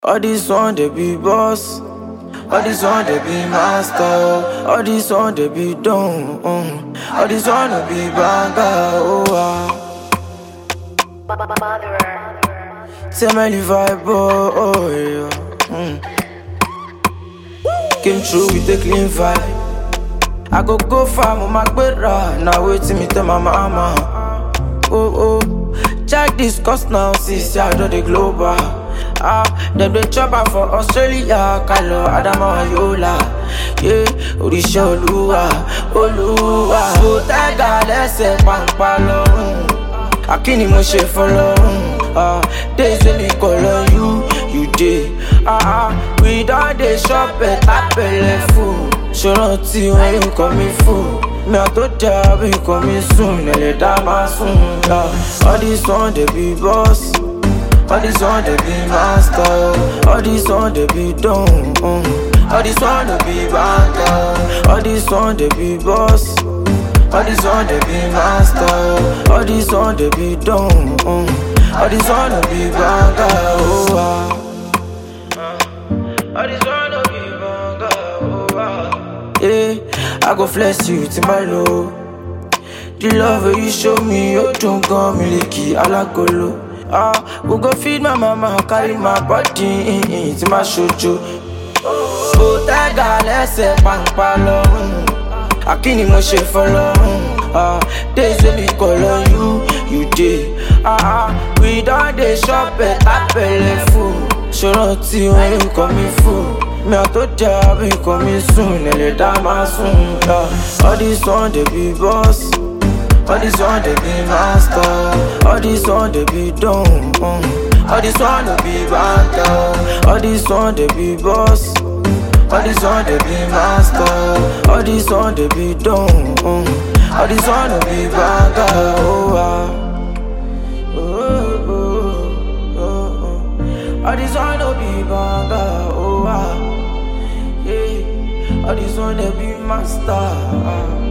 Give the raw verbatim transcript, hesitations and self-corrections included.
All this one they be boss, all this one they be master, all this one they be done, um. all this one they be banger, oh ah. Tell me vibe, oh, oh yeah. Mm. Came through with a clean vibe. I go go far, my better. Now wait till me tell my mama. Oh oh, check this cost now, sis, I do the global. Ah, them they chopper for Australia, Kalo, Adama, Yola. Yeah, Orisha, Olua, Olua. Oh, Tiger, let's say, Pampalo. Akini Moshe follow. Ah, they say me call on you, you did. Ah, we done the shop at Apple fool. Show not see when you call me fool. Me a to job, you call me soon. Let that my soon. All this one they be boss. All this one they be master, all this one they be done, um. all this one they be banger, all this one they be boss, all this one they be master, all this one they be done, um. all this one they be banger, oh ah. All this one they be banger, oh ah. Yeah, I go flex you to my low. The love you show me, you don't come milky alagolo. Ah, we go feed my mama, carry my body into my shoujo. Oh, Tiger, let's say, Pampalo. Akini Moshe follow. Ah, they say me call on you, you did. Ah, we done the shop at Apple fool. Show not see when you call me fool. Me a to job, you call me soon. Let that my soon. All this one they be boss. All this one they be master, all this one they be done, um. all this one they be banter, all this one they be boss, all this one they be master, all this one they be done, um. all this one they be banter, oh ah. Oh, oh, oh, oh. All this one they be banter, oh ah. Yeah, all this one they be master. Ah.